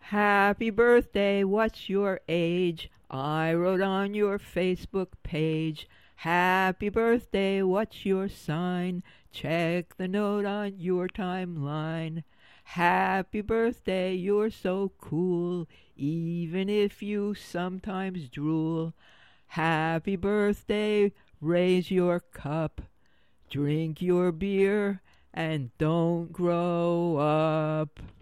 Happy birthday, what's your age? I wrote on your Facebook page. Happy birthday, what's your sign? Check the note on your timeline. Happy birthday, you're so cool, even if you sometimes drool. Happy birthday, raise your cup, drink your beer, and don't grow up.